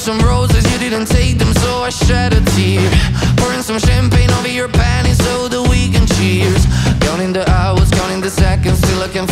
some roses, you didn't take them, so I shed a tear. Pouring some champagne over your panties so that we can cheers. Counting the hours, counting the seconds, till I can